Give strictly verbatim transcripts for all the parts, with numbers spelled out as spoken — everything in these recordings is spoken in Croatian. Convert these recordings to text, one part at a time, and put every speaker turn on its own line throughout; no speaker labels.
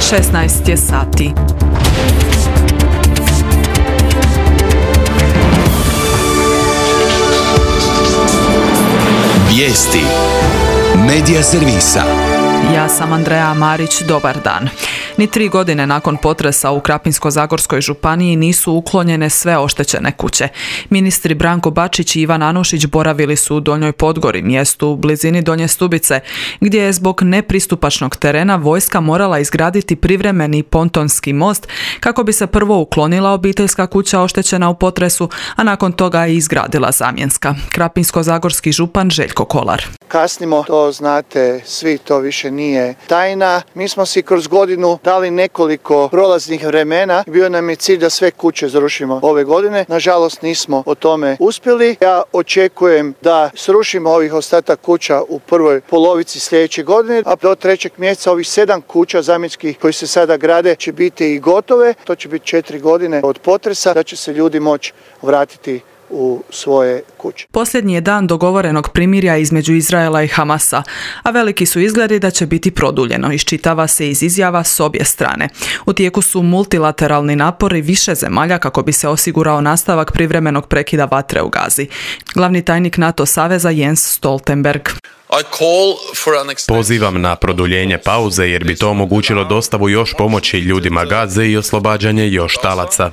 šesnaest je sati.
Vijesti Medija servisa.
Ja sam Andreja Marić, dobar dan. Ni tri godine nakon potresa u Krapinsko-zagorskoj županiji nisu uklonjene sve oštećene kuće. Ministri Branko Bačić i Ivan Anušić boravili su u Donjoj Podgori, mjestu u blizini Donje Stubice, gdje je zbog nepristupačnog terena vojska morala izgraditi privremeni pontonski most kako bi se prvo uklonila obiteljska kuća oštećena u potresu, a nakon toga i izgradila zamjenska. Krapinsko-zagorski župan Željko Kolar.
Kasnimo, to znate svi, to više nije tajna. Mi smo si kroz godinu dali nekoliko prolaznih vremena. Bio nam je cilj da sve kuće zarušimo ove godine. Nažalost nismo o tome uspjeli. Ja očekujem da srušimo ovih ostatak kuća u prvoj polovici sljedeće godine, a do trećeg mjeseca ovih sedam kuća zamjenskih koji se sada grade će biti i gotove. To će biti četiri godine od potresa, da će se ljudi moći vratiti u svoje kuće.
Posljednji je dan dogovorenog primirja između Izraela i Hamasa, a veliki su izgledi da će biti produljeno, iščitava se iz izjava s obje strane. U tijeku su multilateralni napori više zemalja kako bi se osigurao nastavak privremenog prekida vatre u Gazi. Glavni tajnik NATO saveza Jens Stoltenberg.
Pozivam na produljenje pauze jer bi to omogućilo dostavu još pomoći ljudima Gaze i oslobađanje još talaca.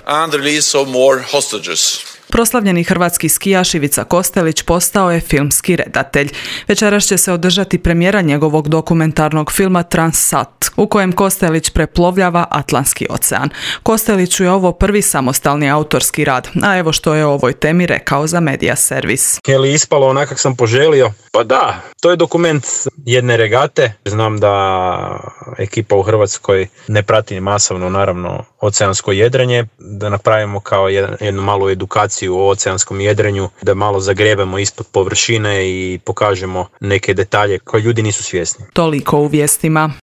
Proslavljeni hrvatski skijaš Ivica Kostelić postao je filmski redatelj. Večeras će se održati premijera njegovog dokumentarnog filma Transsat, u kojem Kostelić preplovljava Atlantski ocean. Kosteliću je ovo prvi samostalni autorski rad, a evo što je o ovoj temi rekao za Medija servis.
Je li ispalo onak kak sam poželio? Pa da, to je dokument jedne regate. Znam da ekipa u Hrvatskoj ne prati masovno, naravno, oceansko jedrenje, da napravimo kao jedan, jednu malu edukaciju o oceanskom jedrenju, da malo zagrebemo ispod površine i pokažemo neke detalje koje ljudi nisu svjesni.
Toliko u vijestima.